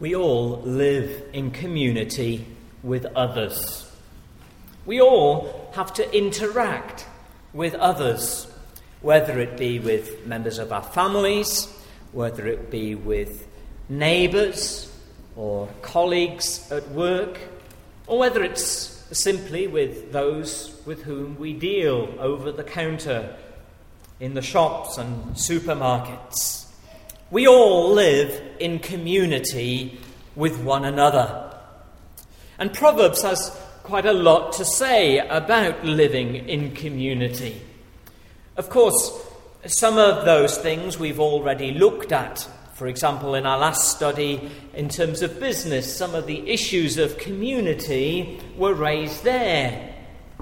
We all live in community with others. We all have to interact with others, whether it be with members of our families, whether it be with neighbours or colleagues at work, or whether it's simply with those with whom we deal over the counter in the shops and supermarkets. We all live in community with one another. And Proverbs has quite a lot to say about living in community. Of course, some of those things we've already looked at. For example, in our last study, in terms of business, some of the issues of community were raised there.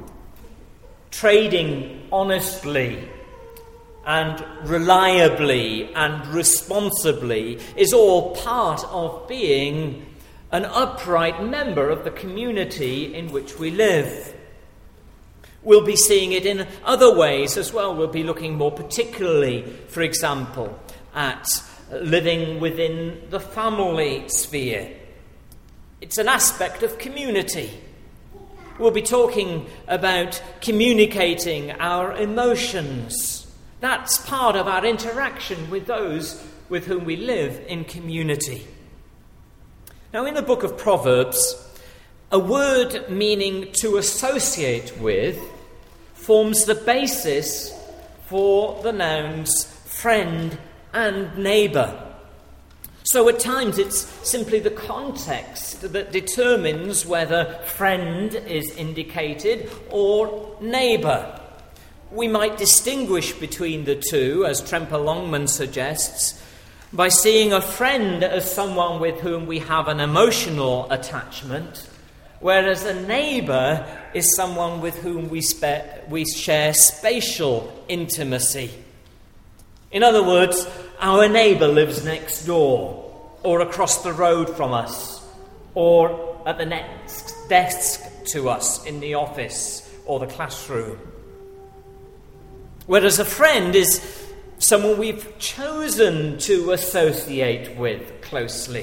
Trading honestly and reliably and responsibly is all part of being an upright member of the community in which we live. We'll be seeing it in other ways as well. We'll be looking more particularly, for example, at living within the family sphere. It's an aspect of community. We'll be talking about communicating our emotions. That's part of our interaction with those with whom we live in community. Now, in the book of Proverbs, a word meaning to associate with forms the basis for the nouns friend and neighbour. So at times it's simply the context that determines whether friend is indicated or neighbour. We might distinguish between the two, as Tremper Longman suggests, by seeing a friend as someone with whom we have an emotional attachment, whereas a neighbour is someone with whom we share spatial intimacy. In other words, our neighbour lives next door, or across the road from us, or at the next desk to us in the office or the classroom. Whereas a friend is someone we've chosen to associate with closely.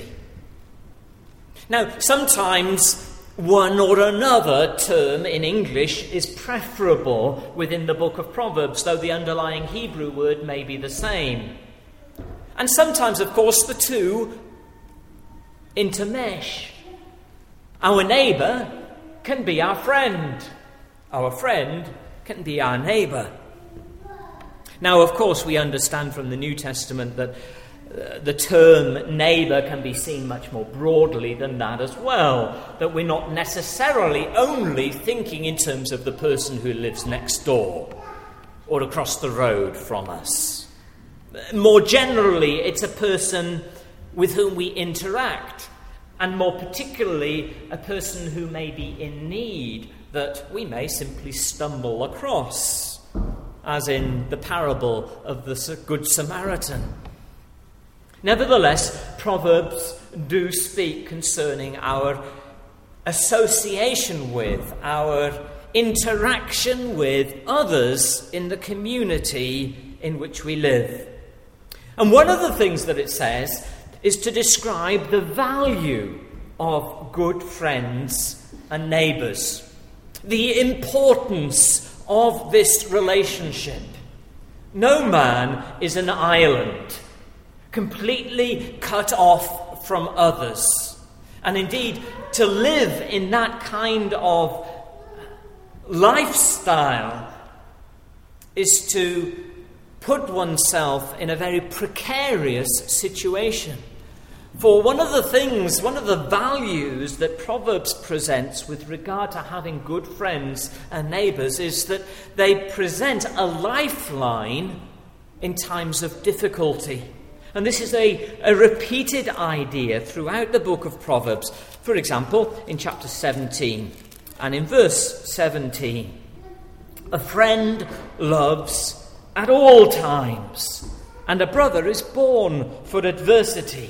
Now, sometimes one or another term in English is preferable within the book of Proverbs, though the underlying Hebrew word may be the same. And sometimes, of course, the two intermesh. Our neighbour can be our friend. Our friend can be our neighbour. Now, of course, we understand from the New Testament that the term neighbour can be seen much more broadly than that as well, that we're not necessarily only thinking in terms of the person who lives next door or across the road from us. More generally, it's a person with whom we interact, and more particularly, a person who may be in need that we may simply stumble across, as in the parable of the Good Samaritan. Nevertheless, Proverbs do speak concerning our association with, our interaction with others in the community in which we live. And one of the things that it says is to describe the value of good friends and neighbours, the importance of this relationship. No man is an island, completely cut off from others. And indeed, to live in that kind of lifestyle is to put oneself in a very precarious situation. For one of the values that Proverbs presents with regard to having good friends and neighbours is that they present a lifeline in times of difficulty. And this is a repeated idea throughout the book of Proverbs. For example, in chapter 17 and in verse 17, a friend loves at all times, and a brother is born for adversity.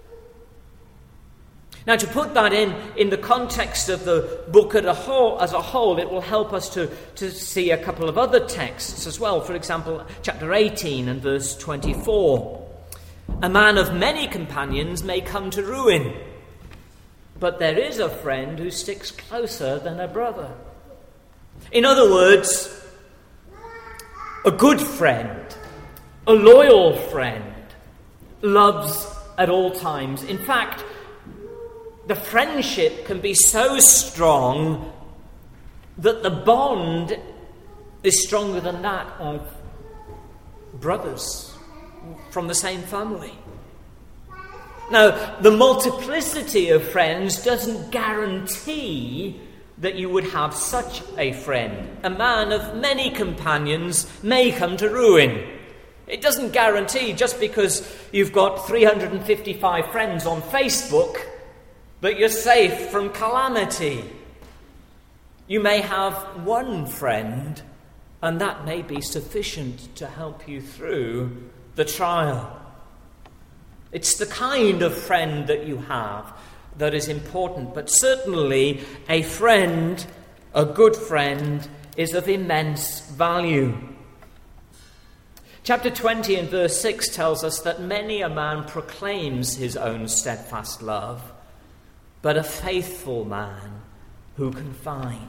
Now, to put that in the context of the book as a whole, it will help us to see a couple of other texts as well. For example, chapter 18 and verse 24. A man of many companions may come to ruin, but there is a friend who sticks closer than a brother. In other words, a good friend, a loyal friend, loves at all times. In fact, the friendship can be so strong that the bond is stronger than that of brothers from the same family. Now, the multiplicity of friends doesn't guarantee that you would have such a friend. A man of many companions may come to ruin. It doesn't guarantee just because you've got 355 friends on Facebook that you're safe from calamity. You may have one friend, and that may be sufficient to help you through the trial. It's the kind of friend that you have that is important, but certainly a friend, a good friend, is of immense value. Chapter 20 and verse 6 tells us that many a man proclaims his own steadfast love, but a faithful man who can find.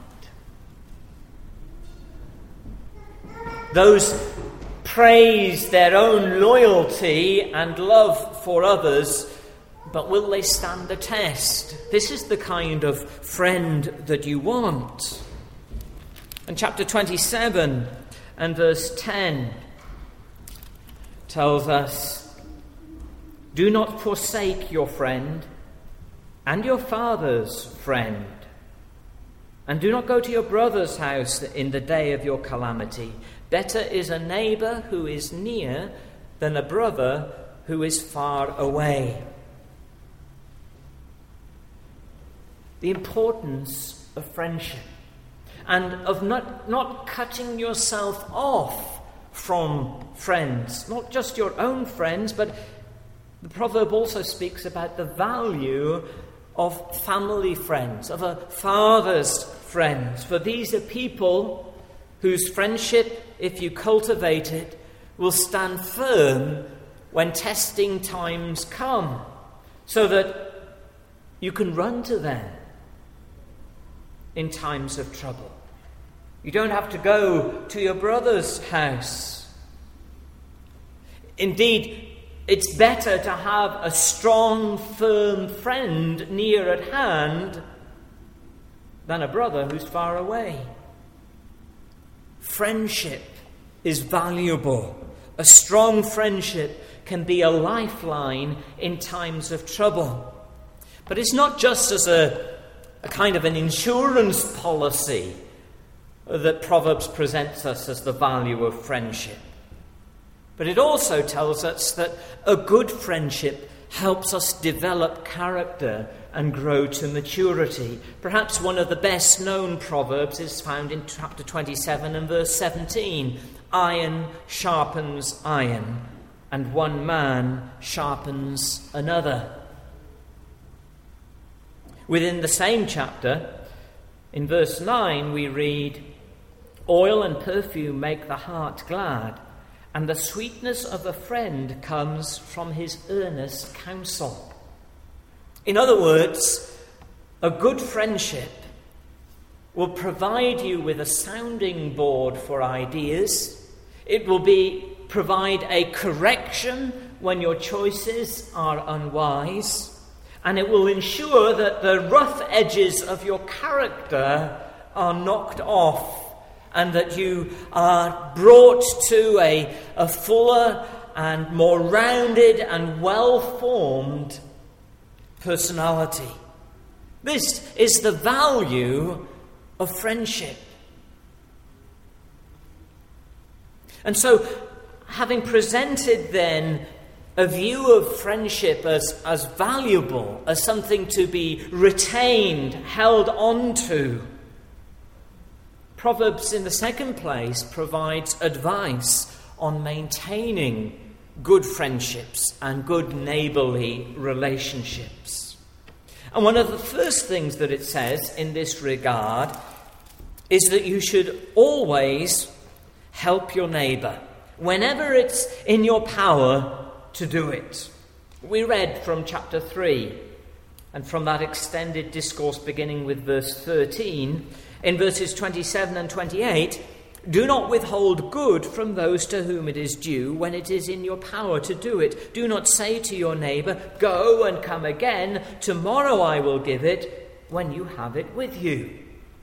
Those praise their own loyalty and love for others, but will they stand the test? This is the kind of friend that you want. And chapter 27 and verse 10 tells us, "Do not forsake your friend and your father's friend, and do not go to your brother's house in the day of your calamity. Better is a neighbor who is near than a brother who is far away." The importance of friendship and of not cutting yourself off from friends, not just your own friends, but the proverb also speaks about the value of family friends, of a father's friends. For these are people whose friendship, if you cultivate it, will stand firm when testing times come, so that you can run to them in times of trouble. You don't have to go to your brother's house. Indeed, it's better to have a strong, firm friend near at hand than a brother who's far away. Friendship is valuable. A strong friendship can be a lifeline in times of trouble. But it's not just as a kind of an insurance policy that Proverbs presents us as the value of friendship. But it also tells us that a good friendship helps us develop character and grow to maturity. Perhaps one of the best known proverbs is found in chapter 27 and verse 17. "Iron sharpens iron, and one man sharpens another." Within the same chapter, in verse 9, we read, "Oil and perfume make the heart glad, and the sweetness of a friend comes from his earnest counsel." In other words, a good friendship will provide you with a sounding board for ideas. It will provide a correction when your choices are unwise. And it will ensure that the rough edges of your character are knocked off and that you are brought to a fuller and more rounded and well-formed personality. This is the value of friendship. And so, having presented then a view of friendship as valuable, as something to be retained, held on to, Proverbs, in the second place, provides advice on maintaining good friendships and good neighbourly relationships. And one of the first things that it says in this regard is that you should always help your neighbour, whenever it's in your power to do it. We read from chapter 3 And from that extended discourse beginning with verse 13, in verses 27 and 28, do not withhold good from those to whom it is due when it is in your power to do it. Do not say to your neighbor, go and come again, tomorrow I will give it, when you have it with you.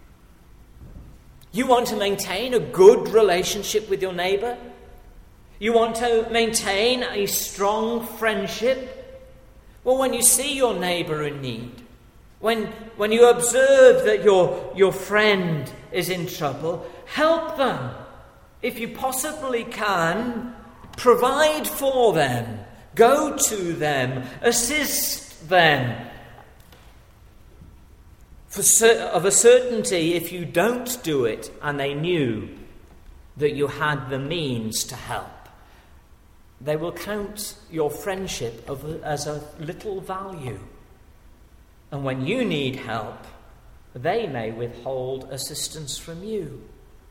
You want to maintain a good relationship with your neighbor? You want to maintain a strong friendship? Well, when you see your neighbor in need, when you observe that your friend is in trouble, help them. If you possibly can, provide for them, go to them, assist them. Of a certainty, if you don't do it and they knew that you had the means to help, they will count your friendship as of little value. And when you need help, they may withhold assistance from you.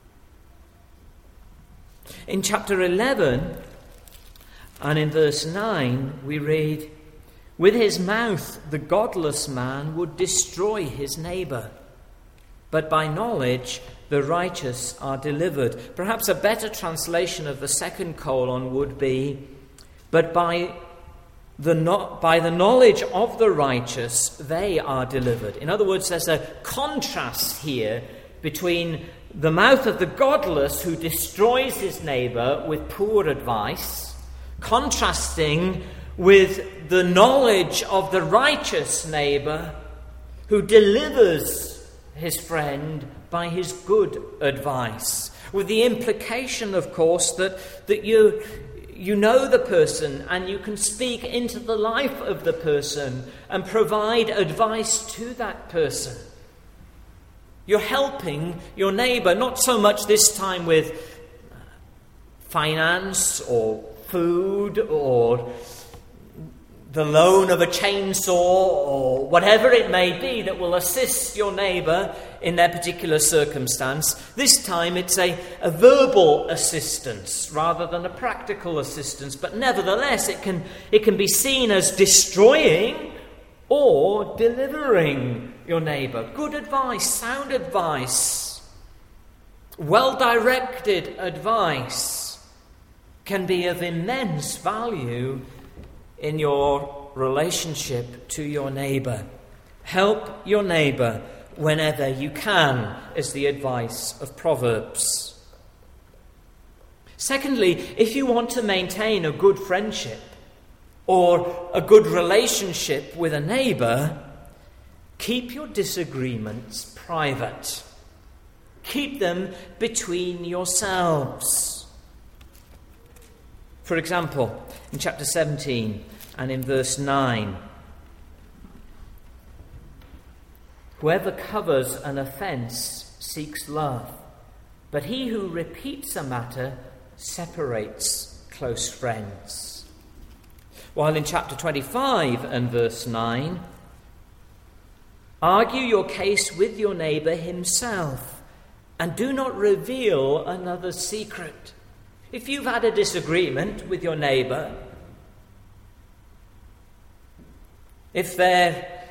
In chapter 11 and in verse 9, we read, with his mouth the godless man would destroy his neighbor, but by knowledge the righteous are delivered. Perhaps a better translation of the second colon would be, but by the knowledge of the righteous they are delivered. In other words, there's a contrast here between the mouth of the godless who destroys his neighbor with poor advice, contrasting with the knowledge of the righteous neighbor who delivers his friend by his good advice. With the implication, of course, that you know the person and you can speak into the life of the person and provide advice to that person. You're helping your neighbor, not so much this time with finance or food or the loan of a chainsaw or whatever it may be that will assist your neighbor in their particular circumstance. This time it's a verbal assistance rather than a practical assistance, but nevertheless it can be seen as destroying or delivering your neighbor. Good advice, sound advice, well-directed advice can be of immense value in your relationship to your neighbor. Help your neighbor whenever you can, is the advice of Proverbs. Secondly, if you want to maintain a good friendship or a good relationship with a neighbor, keep your disagreements private. Keep them between yourselves. For example, in chapter 17 and in verse 9, whoever covers an offence seeks love, but he who repeats a matter separates close friends. While in chapter 25 and verse 9, argue your case with your neighbour himself, and do not reveal another's secret. If you've had a disagreement with your neighbour, if their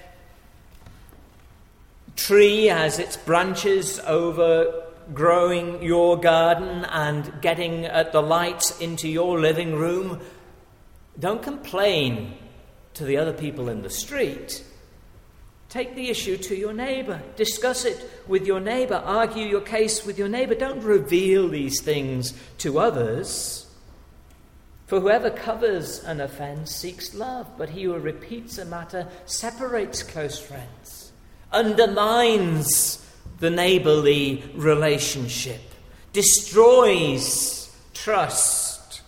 tree has its branches overgrowing your garden and getting at the lights into your living room, don't complain to the other people in the street. Take the issue to your neighbour. Discuss it with your neighbour. Argue your case with your neighbour. Don't reveal these things to others. For whoever covers an offence seeks love, but he who repeats a matter separates close friends, undermines the neighbourly relationship, destroys trust.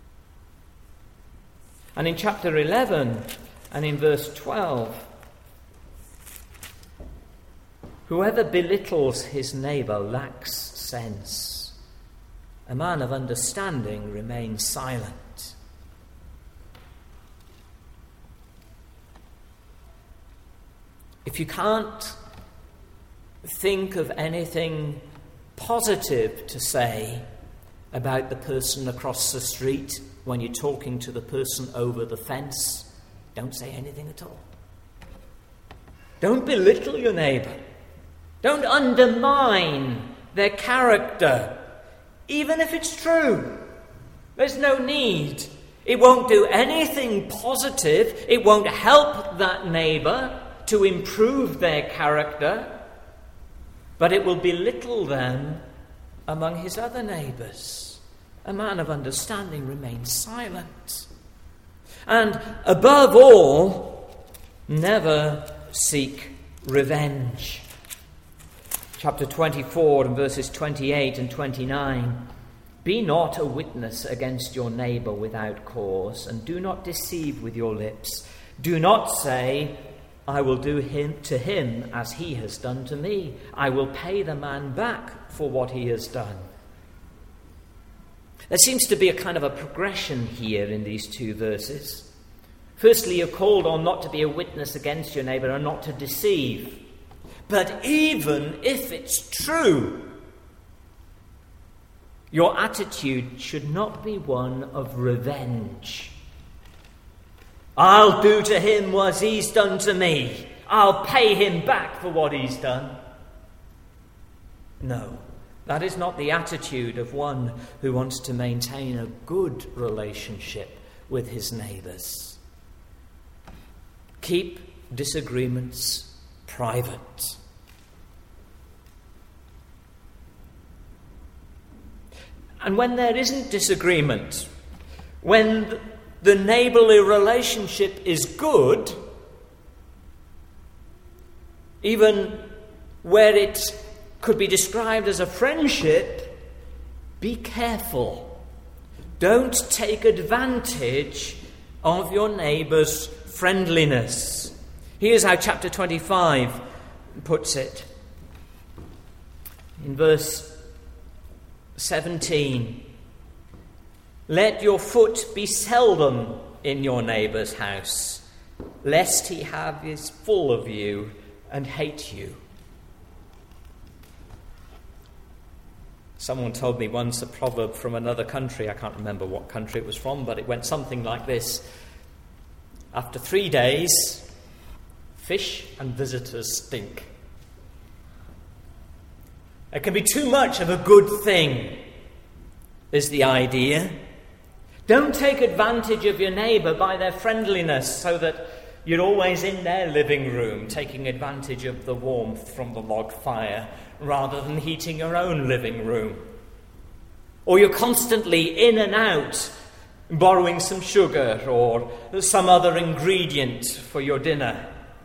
And in chapter 11 and in verse 12, whoever belittles his neighbour lacks sense. A man of understanding remains silent. If you can't think of anything positive to say about the person across the street when you're talking to the person over the fence, don't say anything at all. Don't belittle your neighbour. Don't undermine their character, even if it's true. There's no need. It won't do anything positive. It won't help that neighbour to improve their character, but it will belittle them among his other neighbours. A man of understanding remains silent. And above all, never seek revenge. Chapter 24 and verses 28 and 29. Be not a witness against your neighbour without cause, and do not deceive with your lips. Do not say, I will do to him as he has done to me. I will pay the man back for what he has done. There seems to be a kind of a progression here in these two verses. Firstly, you're called on not to be a witness against your neighbour and not to deceive. But even if it's true, your attitude should not be one of revenge. I'll do to him what he's done to me. I'll pay him back for what he's done. No, that is not the attitude of one who wants to maintain a good relationship with his neighbours. Keep disagreements private. And when there isn't disagreement, when the neighbourly relationship is good, even where it could be described as a friendship, be careful. Don't take advantage of your neighbour's friendliness. Here's how chapter 25 puts it. In verse 17, let your foot be seldom in your neighbour's house, lest he have his full of you and hate you. Someone told me once a proverb from another country. I can't remember what country it was from, but it went something like this. After 3 days, fish and visitors stink. It can be too much of a good thing, is the idea. Don't take advantage of your neighbour by their friendliness so that you're always in their living room taking advantage of the warmth from the log fire rather than heating your own living room. Or you're constantly in and out borrowing some sugar or some other ingredient for your dinner.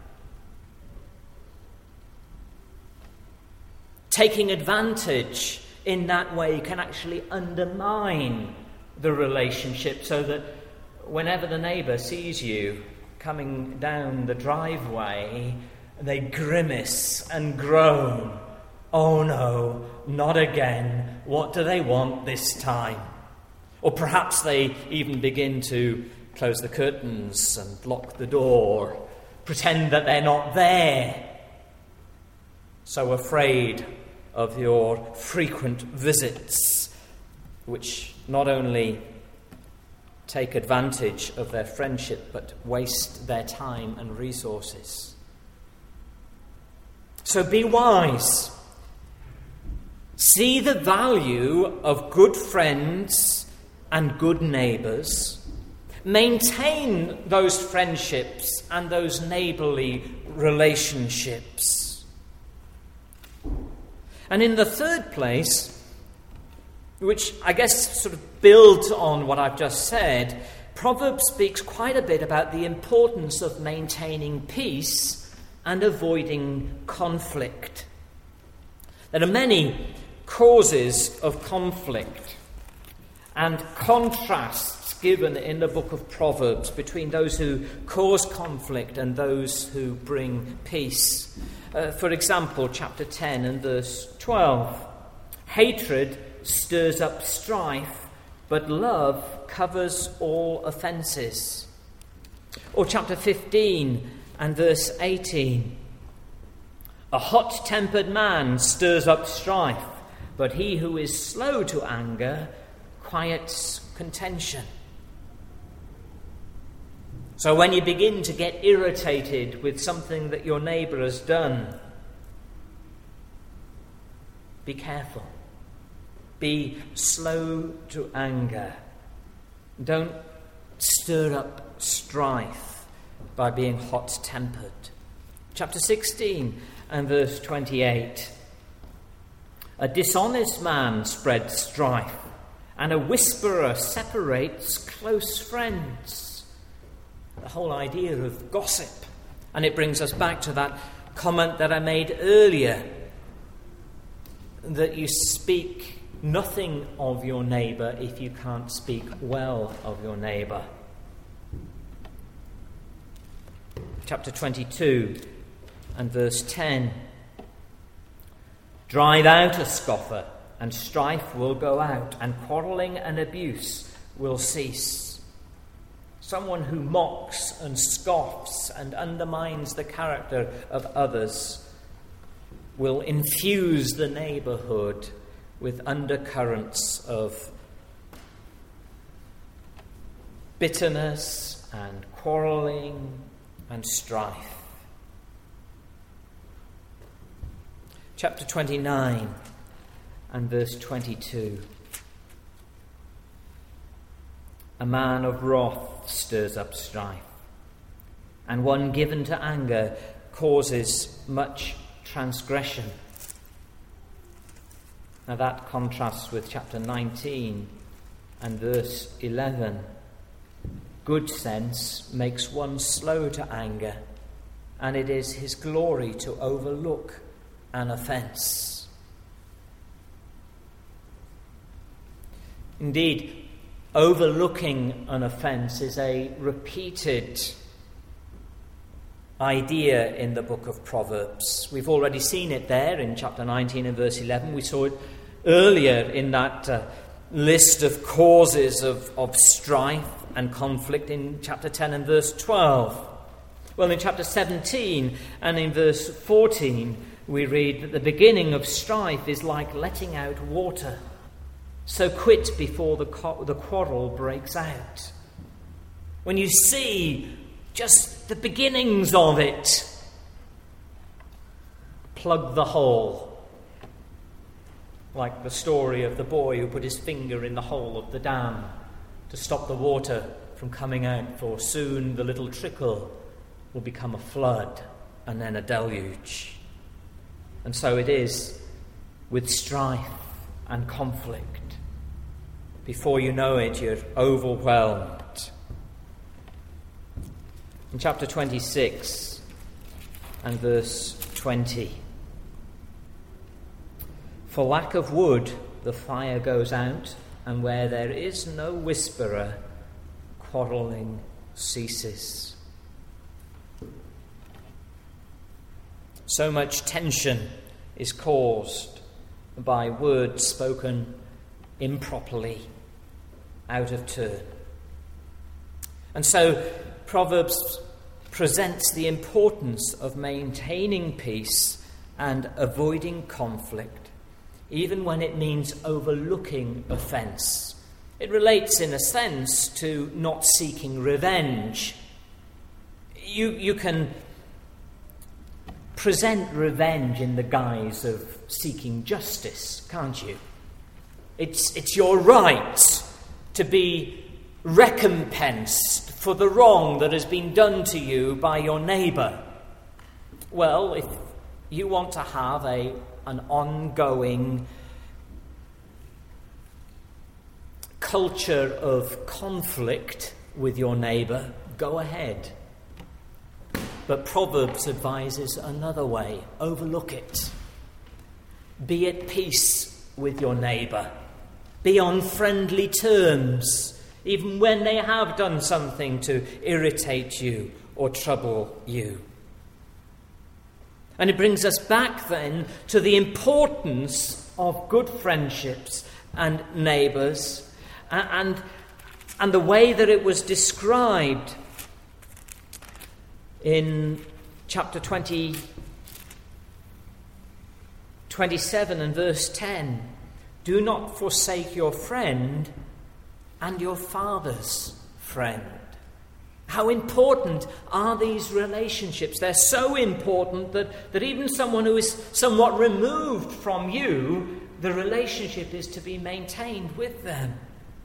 Taking advantage in that way can actually undermine the relationship, so that whenever the neighbour sees you coming down the driveway, they grimace and groan. Oh no, not again. What do they want this time? Or perhaps they even begin to close the curtains and lock the door, pretend that they're not there, so afraid of your frequent visits, which not only take advantage of their friendship but waste their time and resources. So be wise. See the value of good friends and good neighbours. Maintain those friendships and those neighbourly relationships. And in the third place, which I guess sort of builds on what I've just said, Proverbs speaks quite a bit about the importance of maintaining peace and avoiding conflict. There are many causes of conflict and contrasts given in the book of Proverbs between those who cause conflict and those who bring peace. For example, chapter 10 and verse 12. Hatred stirs up strife, but love covers all offences. Or chapter 15 and verse 18. A hot-tempered man stirs up strife, but he who is slow to anger quiets contention. So when you begin to get irritated with something that your neighbour has done, be careful. Be slow to anger. Don't stir up strife by being hot-tempered. Chapter 16 and verse 28. A dishonest man spreads strife, and a whisperer separates close friends. The whole idea of gossip. And it brings us back to that comment that I made earlier, that you speak nothing of your neighbour if you can't speak well of your neighbour. Chapter 22 and verse 10. Drive out a scoffer, and strife will go out, and quarrelling and abuse will cease. Someone who mocks and scoffs and undermines the character of others will infuse the neighbourhood with undercurrents of bitterness and quarrelling and strife. Chapter 29 and verse 22. A man of wrath stirs up strife, and one given to anger causes much transgression. Now that contrasts with chapter 19 and verse 11. Good sense makes one slow to anger, and it is his glory to overlook an offence. Indeed, overlooking an offence is a repeated idea in the book of Proverbs. We've already seen it there in chapter 19 and verse 11. We saw it earlier in that list of causes of strife and conflict in chapter 10 and verse 12. Well, in chapter 17 and in verse 14, we read that the beginning of strife is like letting out water. So quit before the quarrel breaks out. When you see just the beginnings of it, plug the hole. Like the story of the boy who put his finger in the hole of the dam to stop the water from coming out, for soon the little trickle will become a flood and then a deluge. And so it is with strife and conflict. Before you know it, you're overwhelmed. In chapter 26 and verse 20. For lack of wood, the fire goes out, and where there is no whisperer, quarrelling ceases. So much tension is caused by words spoken improperly, out of turn. And so Proverbs presents the importance of maintaining peace and avoiding conflict, even when it means overlooking offence. It relates, in a sense, to not seeking revenge. You can present revenge in the guise of seeking justice, can't you? It's your right to be recompensed for the wrong that has been done to you by your neighbour. Well, if you want to have an ongoing culture of conflict with your neighbour, go ahead. But Proverbs advises another way. Overlook it. Be at peace with your neighbour. Be on friendly terms, even when they have done something to irritate you or trouble you. And it brings us back then to the importance of good friendships and neighbours, and the way that it was described in chapter 27 and verse 10. Do not forsake your friend and your father's friend. How important are these relationships? They're so important that even someone who is somewhat removed from you, the relationship is to be maintained with them.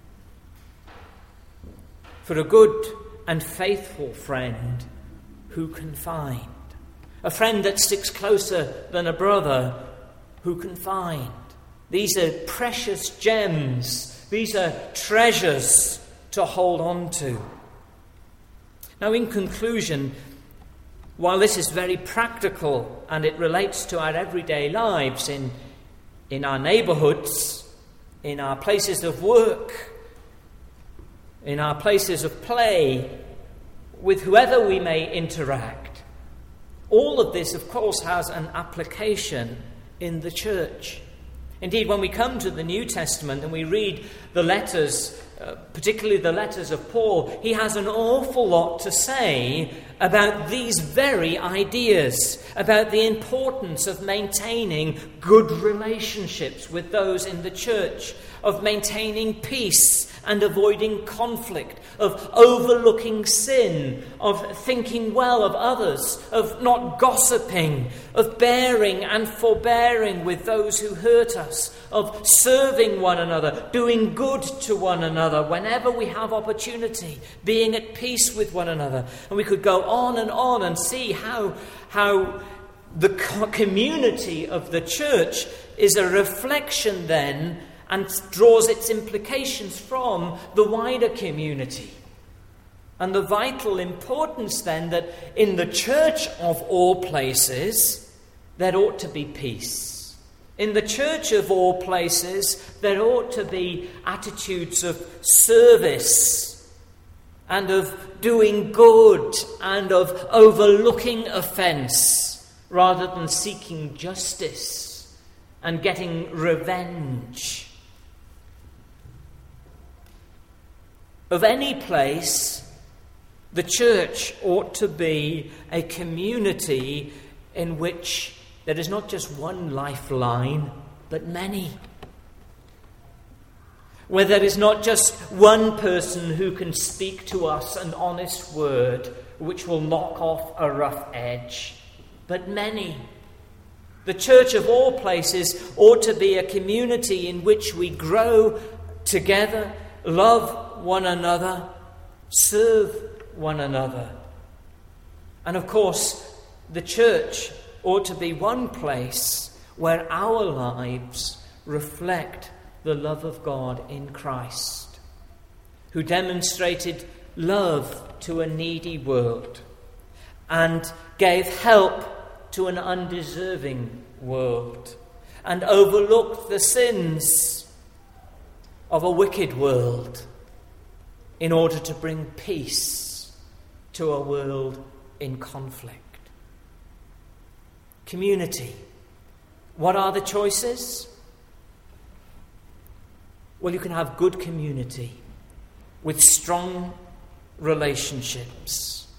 For a good and faithful friend, who can find? A friend that sticks closer than a brother, who can find? These are precious gems. These are treasures to hold on to. Now, in conclusion, while this is very practical and it relates to our everyday lives in our neighbourhoods, in our places of work, in our places of play, with whoever we may interact, all of this, of course, has an application in the church. Indeed, when we come to the New Testament and we read the letters, particularly the letters of Paul, he has an awful lot to say about these very ideas, about the importance of maintaining good relationships with those in the church, of maintaining peace and avoiding conflict, of overlooking sin, of thinking well of others, of not gossiping, of bearing and forbearing with those who hurt us, of serving one another, doing good to one another whenever we have opportunity, being at peace with one another. And we could go on and see how the community of the church is a reflection then and draws its implications from the wider community. And the vital importance then that in the church of all places, there ought to be peace. In the church of all places, there ought to be attitudes of service and of doing good and of overlooking offence rather than seeking justice and getting revenge. Of any place, the church ought to be a community in which there is not just one lifeline, but many. Where there is not just one person who can speak to us an honest word which will knock off a rough edge, but many. The church of all places ought to be a community in which we grow together, love one another, serve one another. And of course, the church ought to be one place where our lives reflect the love of God in Christ, who demonstrated love to a needy world and gave help to an undeserving world and overlooked the sins of a wicked world in order to bring peace to a world in conflict. Community. What are the choices? Well, you can have good community with strong relationships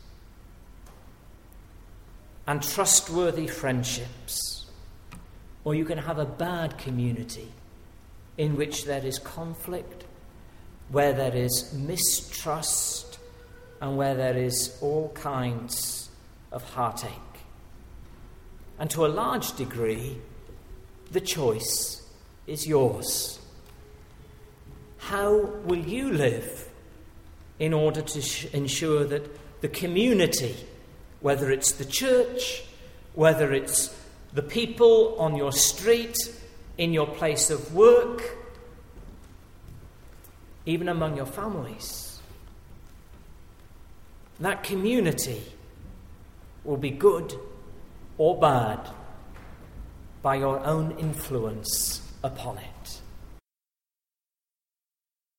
and trustworthy friendships. Or you can have a bad community in which there is conflict, where there is mistrust, and where there is all kinds of heartache. And to a large degree, the choice is yours. How will you live in order to ensure that the community, whether it's the church, whether it's the people on your street, in your place of work, even among your families, that community will be good or bad by your own influence upon it.